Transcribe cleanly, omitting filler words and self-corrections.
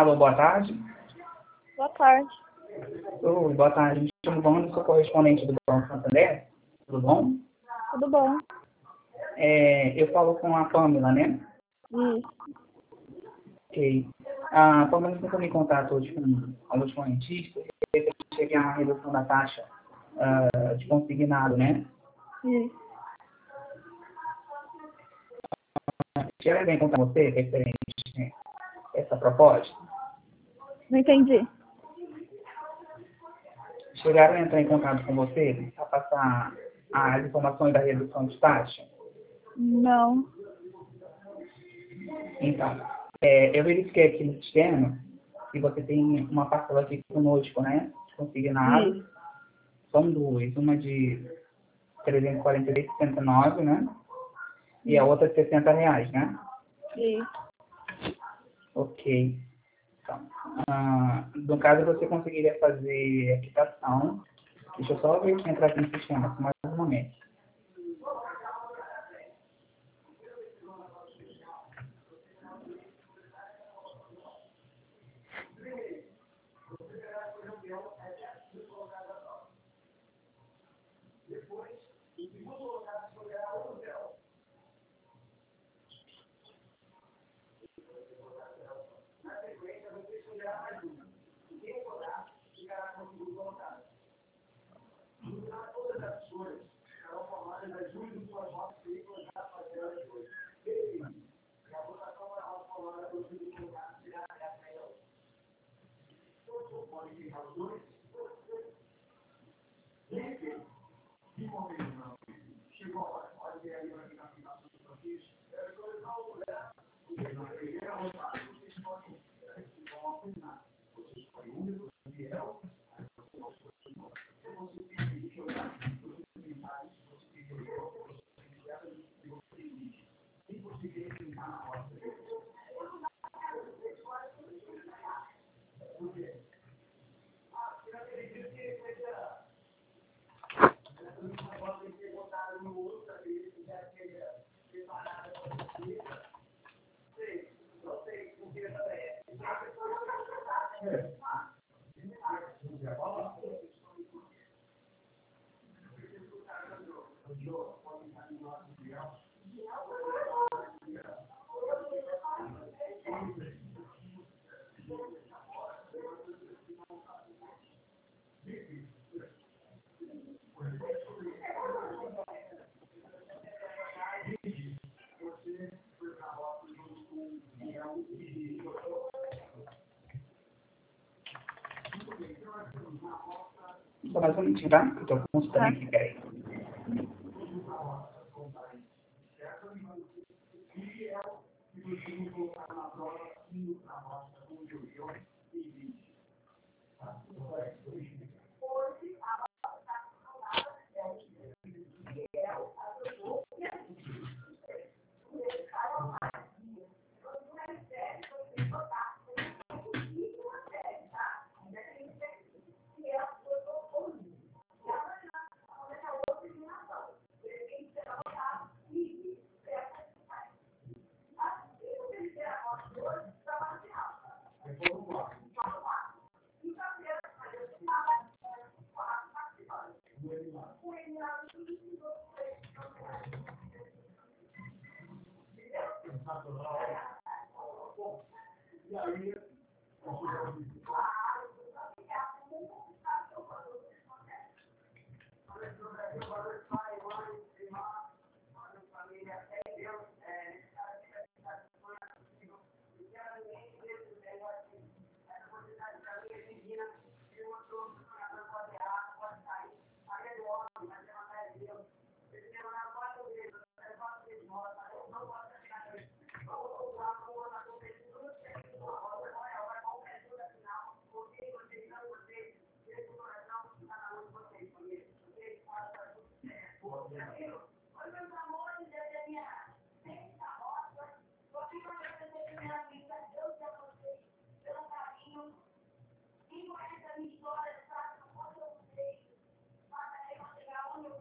Alô, boa tarde. Boa tarde. Oi, boa tarde. Me chamo Wanda, sou correspondente do Banco Santander. Tudo bom? Tudo bom? Eu falo com a Pamela, né? Isso. Ok. A Pamela entrou em contato hoje com alguns correntistas e cheguei a uma redução da taxa de consignado, né? Isso. Quero bem contar com você, referente a essa proposta. Não entendi. Chegaram a entrar em contato com você para passar as informações da redução de taxa? Não. Então, eu verifiquei aqui no sistema que você tem uma parcela aqui conosco, né? Consignado. Isso. São duas. Uma de R$ 343,69, né? E a outra de R$ 60, né? Isso. Ok. Então, no caso, você conseguiria fazer a quitação. Deixa eu só ver se entrar aqui no sistema, mais um momento. Só mais um minutinho, tá? Eu estou consultando aqui, peraí.